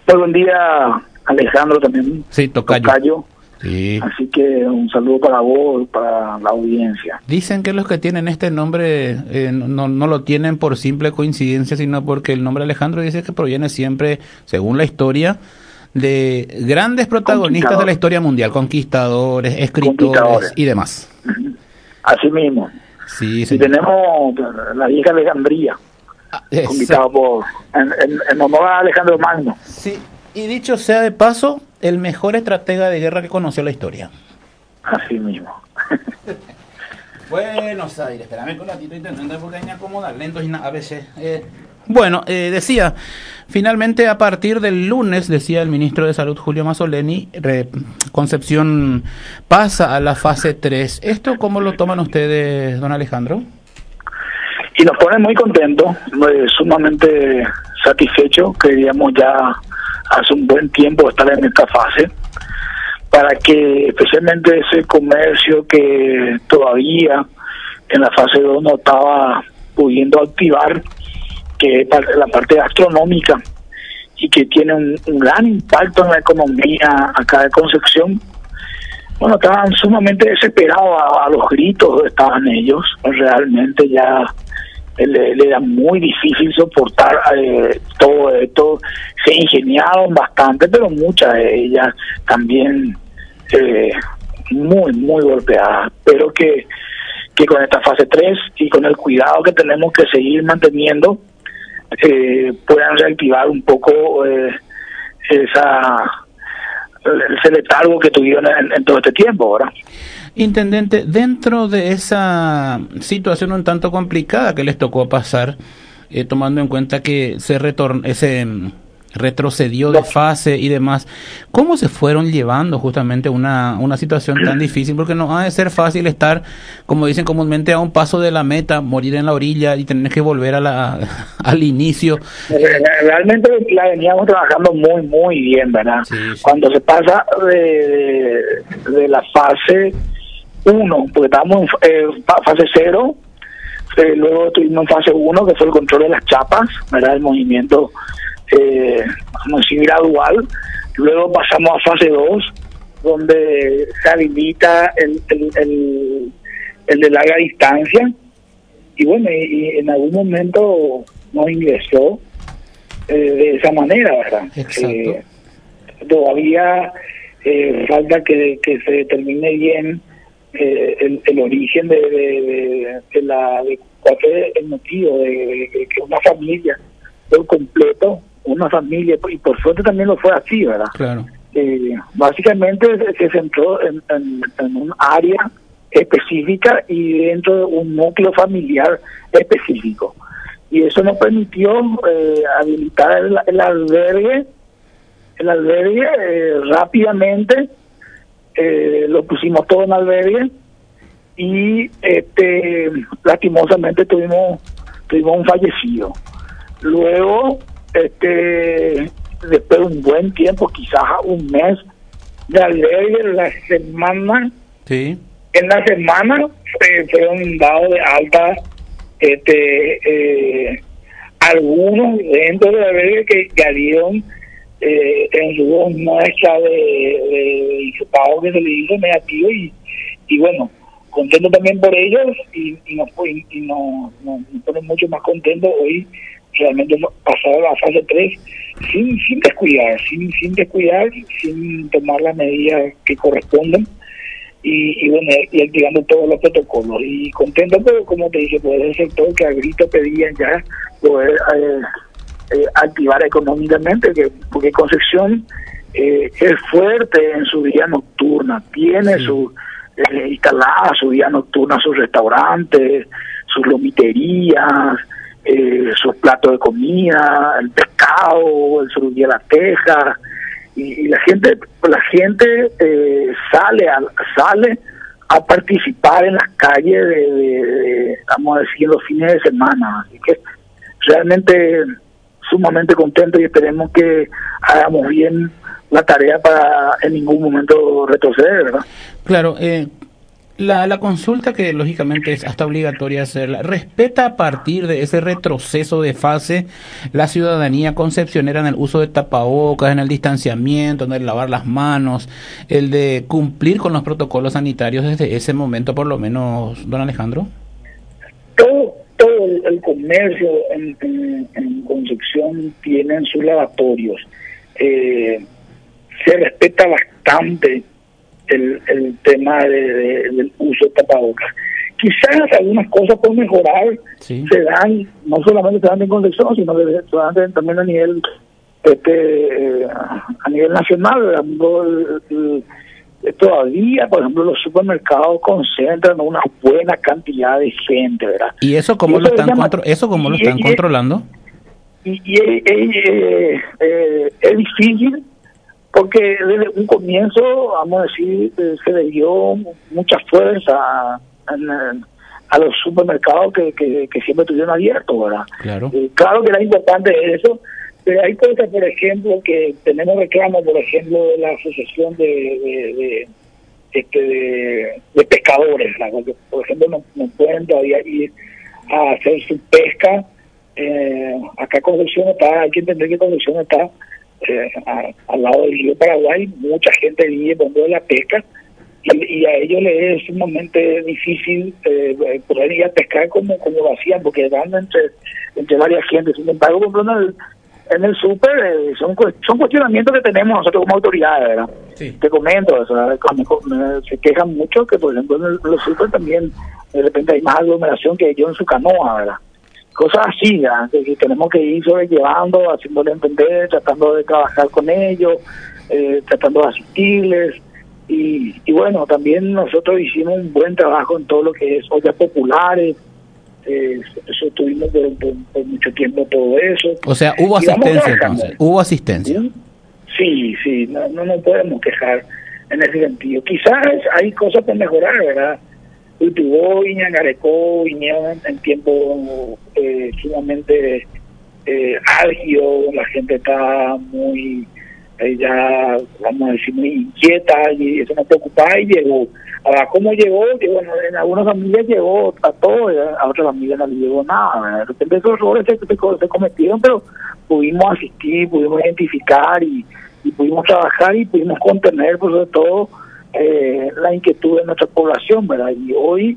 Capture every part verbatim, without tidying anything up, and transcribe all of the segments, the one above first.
Muy buen día, Alejandro, también. Sí, tocayo. tocayo. Sí. Así que un saludo para vos, para la audiencia. Dicen que los que tienen este nombre eh, no, no lo tienen por simple coincidencia, sino porque el nombre Alejandro dice que proviene siempre, según la historia, de grandes protagonistas de la historia mundial, conquistadores, escritores conquistadores. y demás. Así mismo. Sí, y tenemos la vieja Alejandría, ah, conquistada por, en, en, en honor a Alejandro Magno. Sí, y dicho sea de paso, el mejor estratega de guerra que conoció la historia. Así mismo. Buenos Aires, espérame con la tita intendente porque hay que acomodar lentos y nada, a veces. Eh, bueno, eh, decía, finalmente a partir del lunes, decía el ministro de Salud Julio Mazzoleni, re, Concepción pasa a la fase tres. ¿Esto cómo lo toman ustedes, don Alejandro? Y nos pone muy contentos, eh, sumamente satisfechos, queríamos ya hace un buen tiempo estar en esta fase, para que especialmente ese comercio que todavía en la fase dos no estaba pudiendo activar, que es la parte gastronómica y que tiene un, un gran impacto en la economía acá de Concepción. Bueno, estaban sumamente desesperados, a, a los gritos estaban ellos, realmente ya le, le era muy difícil soportar eh, todo esto. Se ingeniaron bastante, pero muchas de ellas también eh, muy, muy golpeadas, pero que, que con esta fase tres y con el cuidado que tenemos que seguir manteniendo, eh, puedan reactivar un poco eh, esa ese letargo que tuvieron en, en todo este tiempo, ¿verdad? Intendente, dentro de esa situación un tanto complicada que les tocó pasar, eh, tomando en cuenta que se retorn ese retrocedió de fase y demás, ¿cómo se fueron llevando justamente una, una situación tan difícil? Porque no ha de ser fácil estar, como dicen comúnmente, a un paso de la meta, morir en la orilla y tener que volver a la al inicio. Realmente la veníamos trabajando muy, muy bien, ¿verdad? Sí, sí. Cuando se pasa de, de, de la fase uno, porque estábamos en eh, fase cero, eh, luego tuvimos fase uno, que fue el control de las chapas, ¿verdad? El movimiento Eh, vamos a decir gradual. Luego pasamos a fase dos, donde se habilita el, el, el, el de larga distancia, y bueno, y, y en algún momento nos ingresó eh, de esa manera, ¿verdad? Eh, todavía eh, falta que, que se determine bien eh, el, el origen de, de, de, de la de cuál fue el motivo de, de, de que una familia por completo, una familia, y por suerte también lo fue así, ¿verdad? Claro. Eh, básicamente se centró en, en, en un área específica y dentro de un núcleo familiar específico. Y eso nos permitió eh, habilitar el, el albergue, el albergue eh, rápidamente, eh, lo pusimos todo en albergue y este lastimosamente tuvimos, tuvimos un fallecido. Luego, este después de un buen tiempo, quizás un mes de albergue, la semana, sí. en la semana eh, fueron dados de alta este eh, algunos dentro del albergue que, que dieron eh, en su dos muestras de, de hisopado que se le hizo negativo, y, y bueno, contento también por ellos, y, y nos y, y nos, nos, nos pone mucho más contentos hoy. Realmente hemos pasado a la fase tres sin sin descuidar, sin sin descuidar, sin tomar las medidas que corresponden, y, y bueno, y activando todos los protocolos. Y contento, pero como te dije, por el sector que a grito pedían ya poder eh, eh, activar económicamente, que porque Concepción eh, es fuerte en su vida nocturna, tiene sí. su eh, instalada su vida nocturna, sus restaurantes, sus lomiterías, Eh, sus platos de comida, el pescado, el surubí a la teja, y, y la gente la gente eh, sale a, sale a participar en las calles de, de, de, vamos a decir, los fines de semana. Así que realmente sumamente contento, y esperemos que hagamos bien la tarea para en ningún momento retroceder, ¿verdad? Claro, eh La, la consulta que lógicamente es hasta obligatoria hacerla, ¿respeta a partir de ese retroceso de fase la ciudadanía concepcionera en el uso de tapabocas, en el distanciamiento, en el lavar las manos, el de cumplir con los protocolos sanitarios desde ese momento por lo menos, don Alejandro? Todo, todo el, el comercio en, en, en Concepción tienen sus lavatorios. Eh, se respeta bastante El, el tema de, de, del uso de tapabocas. Quizás algunas cosas por mejorar sí. se dan, no solamente se dan en Concepción, sino que se dan también a nivel este, a nivel nacional. El, el, el, todavía, por ejemplo, los supermercados concentran una buena cantidad de gente, ¿verdad? ¿Y eso cómo y lo están llama, contro eso cómo y, lo están y, controlando? Y, y eh, eh, eh, es difícil, porque desde un comienzo, vamos a decir, eh, se le dio mucha fuerza a, a, a los supermercados que, que, que siempre estuvieron abiertos, ¿verdad? Claro. Eh, claro que era importante eso, pero hay cosas, por ejemplo, que tenemos reclamos, por ejemplo, de la Asociación de, de, de, este, de, de Pescadores, ¿verdad? Porque, por ejemplo, no, no pueden todavía ir a hacer su pesca. Eh, acá Concepción está, hay que entender que Concepción está Eh, a, al lado del río Paraguay, mucha gente vive por de la pesca y, y a ellos les es sumamente difícil eh, poder ir a pescar como como lo hacían, porque van entre entre varias gente. Sin embargo, en el, en el súper eh, son son cuestionamientos que tenemos nosotros como autoridades, ¿verdad? Sí. Te comento, o sea, se quejan mucho que, por ejemplo, en, el, en los súper también de repente hay más aglomeración que ellos en su canoa, ¿verdad? Cosas así, ¿verdad? Que tenemos que ir sobrellevando, haciéndole entender, tratando de trabajar con ellos, eh, tratando de asistirles. Y, y bueno, también nosotros hicimos un buen trabajo en todo lo que es ollas populares. Eh, eso tuvimos por, por, por mucho tiempo todo eso. O sea, hubo asistencia entonces, hubo asistencia. Sí, sí, no, no nos podemos quejar en ese sentido. Quizás hay cosas por mejorar, ¿verdad? Utiboiña, Garecó, vinieron en tiempo eh, sumamente eh, álgido, la gente está muy, eh, ya vamos a decir, muy inquieta y eso nos preocupaba y llegó. Ahora, ¿cómo llegó? Que bueno, en algunas familias llegó a todo, a otras familias no le llegó nada. De repente esos errores se, se, se cometieron, pero pudimos asistir, pudimos identificar y, y pudimos trabajar y pudimos contener, por sobre todo, Eh, la inquietud de nuestra población, ¿verdad? Y hoy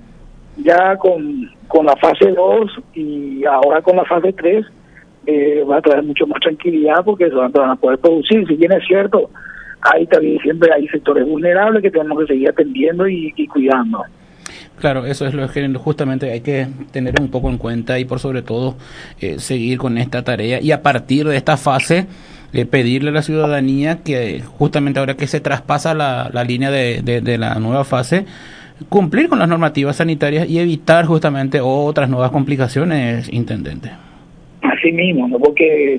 ya con, con la fase dos y ahora con la fase tres eh, va a traer mucho más tranquilidad porque se van, van a poder producir. Si bien es cierto, hay también siempre hay sectores vulnerables que tenemos que seguir atendiendo y, y cuidando. Claro, eso es lo que justamente hay que tener un poco en cuenta y por sobre todo eh, seguir con esta tarea y a partir de esta fase eh, pedirle a la ciudadanía que justamente ahora que se traspasa la, la línea de, de, de la nueva fase, cumplir con las normativas sanitarias y evitar justamente otras nuevas complicaciones, intendente. Así mismo, ¿no? Porque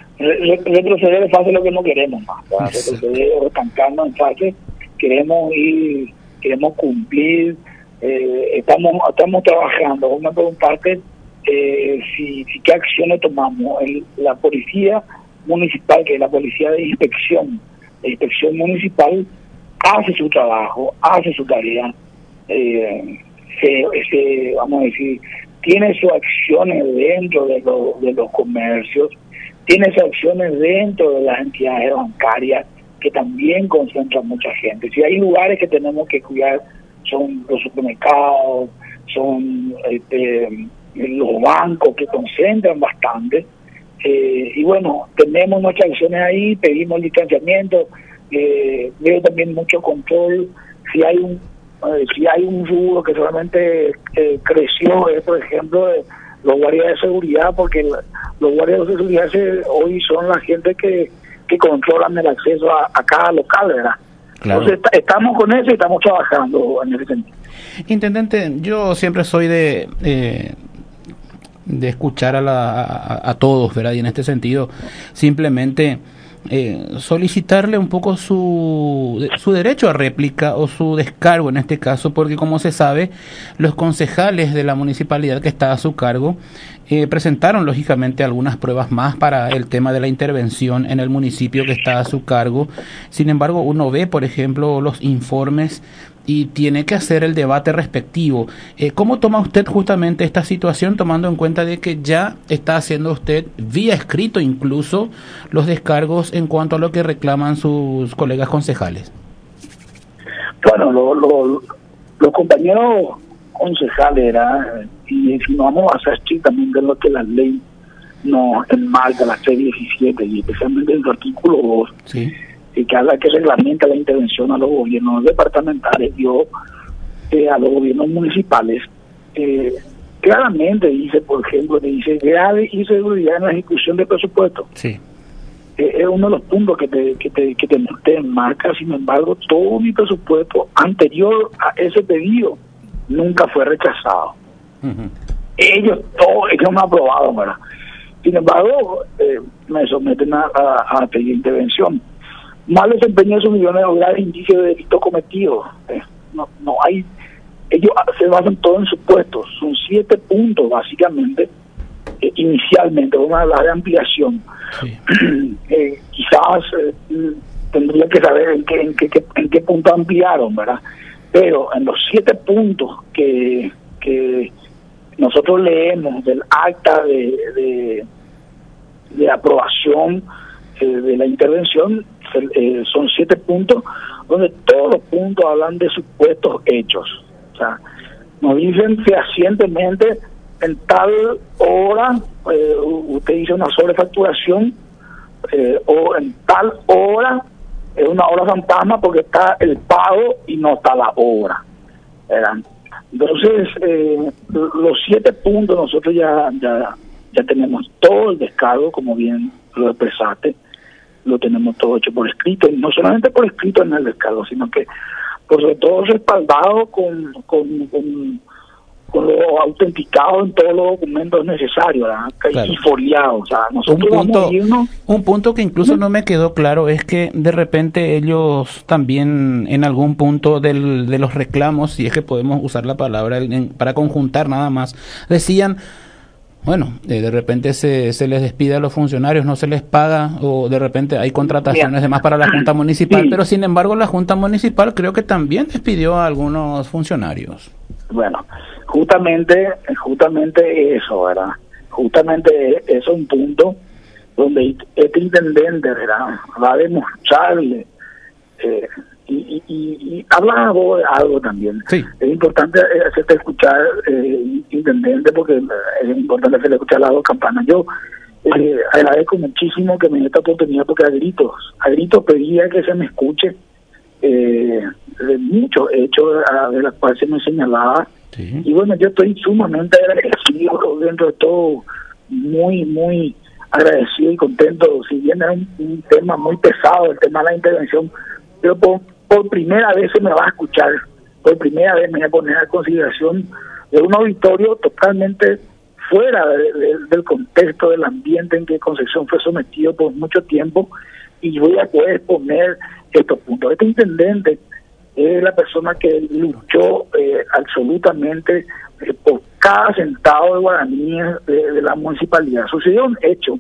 retroceder en fase es lo que no queremos más, retroceder o estancarnos en fase, queremos ir, queremos cumplir. Eh, estamos estamos trabajando, una por un parte, eh, si, si qué acciones tomamos. El, la policía municipal, que es la policía de inspección, la inspección municipal, hace su trabajo, hace su tarea, eh, se, se, vamos a decir, tiene sus acciones dentro de, lo, de los comercios, tiene sus acciones dentro de las entidades bancarias, que también concentran mucha gente. Si hay lugares que tenemos que cuidar, son los supermercados, son este, los bancos que concentran bastante. Eh, y bueno, tenemos nuestras acciones ahí, pedimos distanciamiento, eh, veo también mucho control. Si hay un eh, si hay un rubro que solamente eh, creció, es por ejemplo eh, los guardias de seguridad, porque la, los guardias de seguridad se, hoy son la gente que, que controlan el acceso a, a cada local, ¿verdad? Claro. Entonces está, estamos con eso y estamos trabajando en ese sentido. Intendente, yo siempre soy de eh, de escuchar a, la, a, a todos, ¿verdad? Y en este sentido, simplemente eh, solicitarle un poco su, su derecho a réplica o su descargo en este caso, porque como se sabe, los concejales de la municipalidad que está a su cargo eh, presentaron lógicamente algunas pruebas más para el tema de la intervención en el municipio que está a su cargo. Sin embargo, uno ve, por ejemplo, los informes y tiene que hacer el debate respectivo. Eh, ¿Cómo toma usted justamente esta situación, tomando en cuenta de que ya está haciendo usted vía escrito incluso los descargos en cuanto a lo que reclaman sus colegas concejales? Bueno, lo, lo, los compañeros concejales, ¿verdad? Y si no vamos a hacer estrictamente lo que la ley nos enmarca, la ley diecisiete, y especialmente el artículo dos, sí, y que habla que reglamenta la intervención a los gobiernos departamentales y eh, a los gobiernos municipales, eh, claramente dice, por ejemplo, que dice grave inseguridad en la ejecución de presupuesto. Sí. Eh, es uno de los puntos que te, que te, que te, te enmarca. Sin embargo, todo mi presupuesto anterior a ese pedido nunca fue rechazado. Uh-huh. Ellos, todos, ellos me aprobaron, ¿verdad? Sin embargo, eh, me someten a, a, a pedir intervención. Mal desempeño de sus millones de dólares, indicio de delito cometido. Eh, no, no hay, ellos se basan todo en supuestos. Son siete puntos, básicamente, eh, inicialmente. Vamos a hablar de ampliación. Sí. eh, quizás eh, tendría que saber en qué, en, qué, qué, en qué punto ampliaron, ¿verdad? Pero en los siete puntos que, que nosotros leemos del acta de, de, de aprobación eh, de la intervención, eh, son siete puntos donde todos los puntos hablan de supuestos hechos. O sea, nos dicen fehacientemente en tal hora eh, usted dice una sobrefacturación eh, o en tal hora es una hora fantasma porque está el pago y no está la obra, ¿verdad? Entonces, eh, los siete puntos nosotros ya, ya ya tenemos todo el descargo, como bien lo expresaste, lo tenemos todo hecho por escrito, y no solamente por escrito en el descargo, sino que por sobre todo respaldado con, con, con, con lo autenticado en todos los documentos necesarios, ¿verdad? Claro. Y foliado. O sea, nosotros un punto, vamos a irnos... un punto que incluso no me quedó claro es que de repente ellos también en algún punto del, de los reclamos, si es que podemos usar la palabra en, para conjuntar nada más, decían, bueno, eh, de repente se, se les despide a los funcionarios, no se les paga, o de repente hay contrataciones de más para la Junta Municipal, sí. Pero sin embargo la Junta Municipal creo que también despidió a algunos funcionarios. Bueno, justamente justamente eso, ¿verdad? Justamente eso es un punto donde este intendente, ¿verdad?, va a demostrarle eh, y, y, y habla de algo también. Sí. Es importante hacerte escuchar, eh, intendente, porque es importante hacerle escuchar las dos campanas. Yo eh, agradezco muchísimo que me dé esta oportunidad, porque a gritos, a gritos pedía que se me escuche eh, de muchos hechos de los cuales se me señalaba. Sí. Y bueno, yo estoy sumamente agradecido, dentro de todo, muy, muy agradecido y contento. Si bien era un, un tema muy pesado, el tema de la intervención, pero por, por primera vez se me va a escuchar, por primera vez me voy a poner a consideración de un auditorio totalmente fuera de, de, del contexto del ambiente en que Concepción fue sometido por mucho tiempo, y voy a poder exponer estos puntos. Este intendente es la persona que luchó eh, absolutamente eh, por cada centavo de guaraníes de, de la municipalidad. Sucedió un hecho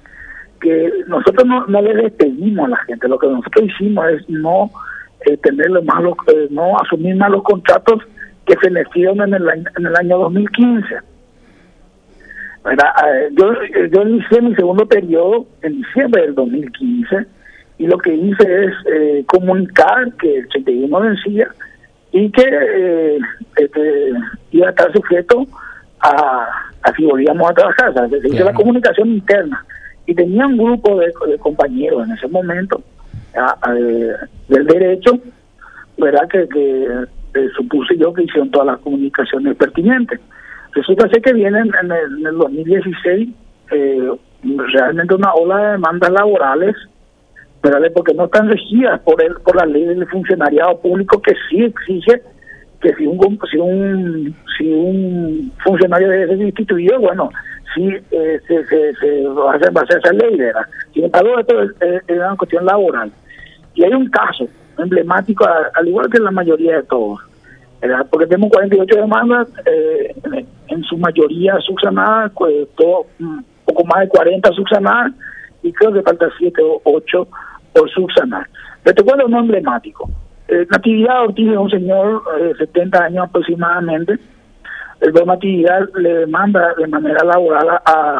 que nosotros no, no le despedimos a la gente. Lo que nosotros hicimos es no eh, tener más los, eh, no asumir más los contratos que se le dieron en el año, en el año dos mil quince. ¿Verdad? Eh, yo, yo inicié mi segundo periodo en diciembre del dos mil quince, y lo que hice es eh, comunicar que el treinta y uno vencía y que eh, este, iba a estar sujeto a, a si volvíamos a trabajar. O sea, se hizo yeah. la comunicación interna, y tenía un grupo de, de compañeros en ese momento a, a, del derecho, ¿verdad?, que, que eh, supuse yo que hicieron todas las comunicaciones pertinentes. Resulta ser que viene en, en, el, en el dos mil dieciséis eh, realmente una ola de demandas laborales, ¿verdad?, porque no están regidas por el, por la ley del funcionariado público, que sí exige que si un si un si un funcionario debe ser instituido, bueno, sí eh, se, se, se va a hacer, va a hacer esa ley, ¿verdad? Sin embargo, esto es, es, es una cuestión laboral. Y hay un caso emblemático, al, al igual que la mayoría de todos, ¿verdad?, porque tenemos cuarenta y ocho demandas, eh, en, en su mayoría subsanadas, pues, todo, un poco más de cuarenta subsanadas, y creo que falta siete o ocho por subsanar. Pero te cuento uno emblemático. Eh, Natividad Ortiz es un señor de eh, setenta años aproximadamente. El don Natividad le demanda de manera laboral a,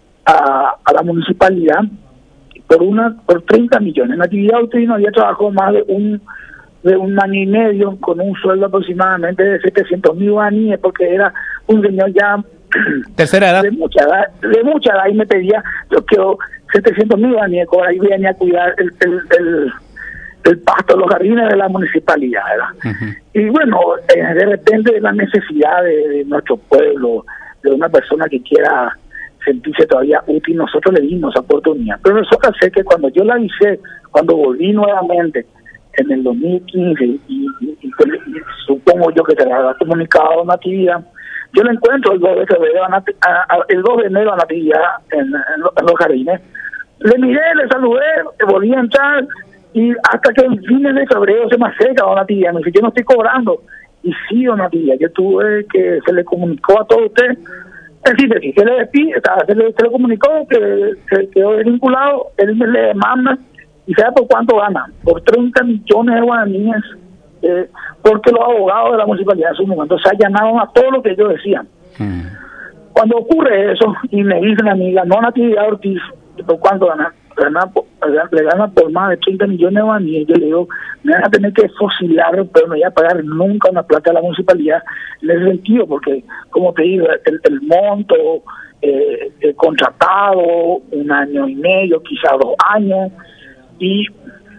a, a la municipalidad por una por treinta millones. Natividad Ortiz no había trabajado más de un de un año y medio con un sueldo aproximadamente de setecientos mil guaraníes, porque era un señor ya tercera edad, de mucha edad, de mucha edad, y me pedía, yo quiero setecientos mil guaraníes, ahí venía a cuidar el, el, el, el pasto, los jardines de la municipalidad, ¿verdad? Uh-huh. Y bueno, eh, de repente la necesidad de, de nuestro pueblo, de una persona que quiera sentirse todavía útil, nosotros le dimos esa oportunidad. Pero resulta ser que cuando yo la avisé, cuando volví nuevamente en el dos mil quince, y, y, y, y supongo yo que se le habrá comunicado a Natividad, yo la encuentro el dos de febrero, a, a, el dos de enero a Natividad en, en, los, en los jardines. Le miré, le saludé, volví a entrar, y hasta que el fin de febrero se me acerca a Natividad, me dice, yo no estoy cobrando. Y sí, don Natividad, yo tuve que, se le comunicó a todos ustedes, es decir, se le despide, se le, se le comunicó que se quedó desvinculado, él me le demanda, y ¿sabe por cuánto gana? Por treinta millones de guaraníes, eh, porque los abogados de la municipalidad en su momento se allanaron a todo lo que ellos decían. Mm. Cuando ocurre eso, y me dicen a mí, ganó Natividad Ortiz, ¿por cuánto gana? Gana, le gana por más de treinta millones de guaraníes. Yo le digo, me van a tener que fosilar, pero no voy a pagar nunca una plata a la municipalidad en ese sentido, porque, como te digo, el, el monto eh, el contratado, un año y medio, quizá dos años, y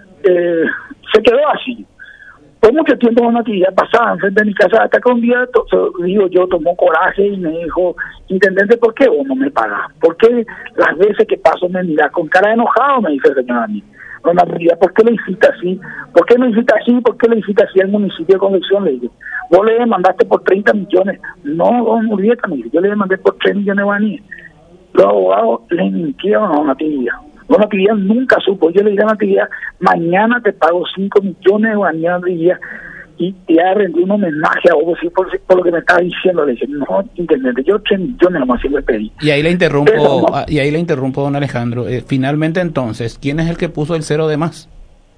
eh, se quedó así. Por mucho tiempo una actividad pasada enfrente de mi casa, hasta que un día, to, digo yo, tomó coraje y me dijo, intendente, ¿por qué vos no me pagás? ¿Por qué las veces que paso me mirás con cara de enojado? Me dice el señor a mí. Una actividad, ¿por qué le hiciste así? ¿Por qué me hiciste así? ¿Por qué le hiciste así al municipio de Concepción? Le digo, vos le demandaste por treinta millones. No, don Urieta, me dice, yo le demandé por tres millones de guaraníes. Los abogados le mintieron a una actividad. Una actividad nunca supo. Yo le dije a una actividad, mañana te pago cinco millones de guaraníes y te ha rendido un homenaje a vos por, por lo que me estaba diciendo. Le dije, no, intendente, yo tres millones nomás sí le pedí. Y ahí le interrumpo, Pero, no, y ahí le interrumpo, don Alejandro. Eh, finalmente, entonces, ¿quién es el que puso el cero de más?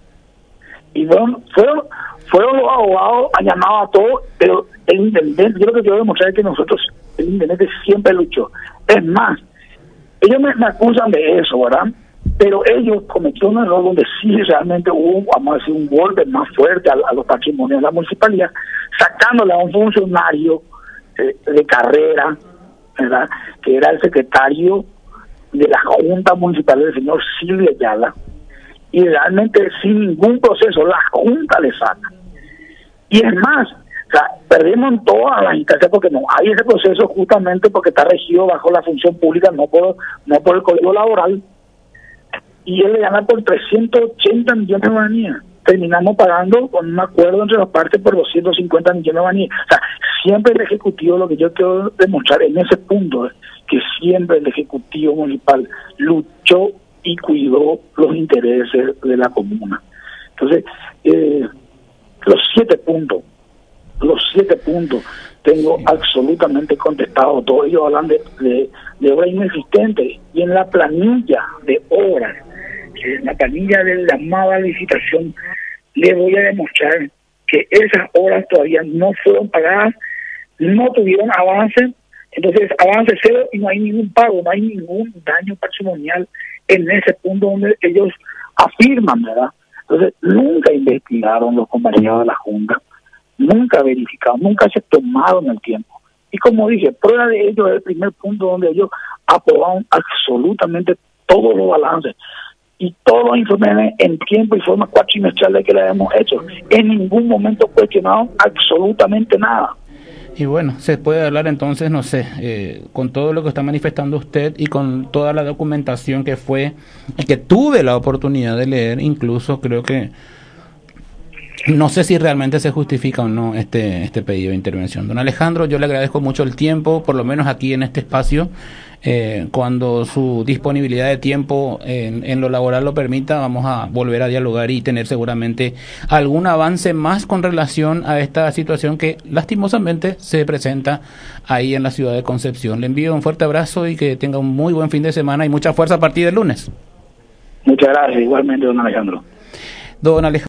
Y bueno, fueron, fueron los abogados, han llamado a todos, pero el intendente, yo lo que quiero demostrar es que nosotros, el intendente siempre luchó. Es más, ellos me, me acusan de eso, ¿verdad? Pero ellos cometieron un error donde sí realmente hubo, vamos a decir, un golpe más fuerte a, a los patrimonios de la municipalidad, sacándole a un funcionario eh, de carrera, ¿verdad?, que era el secretario de la Junta Municipal del señor Silvio Ayala, y realmente sin ningún proceso la Junta le saca. Y es más, o sea, perdemos en todas las instancias porque no hay ese proceso, justamente porque está regido bajo la función pública, no por, no por el Código Laboral. Y él le gana por trescientos ochenta millones de guaraníes. Terminamos pagando con un acuerdo entre las partes por doscientos cincuenta millones de guaraníes. O sea, siempre el Ejecutivo, lo que yo quiero demostrar en ese punto es que siempre el Ejecutivo Municipal luchó y cuidó los intereses de la comuna. Entonces, eh, los siete puntos, los siete puntos, tengo sí. absolutamente contestado. Todos ellos hablan de, de, de obras inexistentes, y en la planilla de obras, en la planilla de la llamada licitación, le voy a demostrar que esas obras todavía no fueron pagadas, no tuvieron avance. Entonces, avance cero y no hay ningún pago, no hay ningún daño patrimonial en ese punto donde ellos afirman, ¿verdad? Entonces, nunca investigaron los compañeros de la Junta, nunca verificaron, nunca se tomaron el tiempo. Y como dije, prueba de ello es el primer punto donde ellos aprobaron absolutamente todos los balances y todos los informes en tiempo y forma cuatrimestrales que le hemos hecho. En ningún momento cuestionaron absolutamente nada. Y bueno, se puede hablar entonces, no sé, eh, con todo lo que está manifestando usted y con toda la documentación que fue, que tuve la oportunidad de leer, incluso creo que no sé si realmente se justifica o no este este pedido de intervención. Don Alejandro, yo le agradezco mucho el tiempo, por lo menos aquí en este espacio, eh, cuando su disponibilidad de tiempo en, en lo laboral lo permita, vamos a volver a dialogar y tener seguramente algún avance más con relación a esta situación que lastimosamente se presenta ahí en la ciudad de Concepción. Le envío un fuerte abrazo y que tenga un muy buen fin de semana y mucha fuerza a partir del lunes. Muchas gracias, igualmente, don Alejandro. Don Alejandro.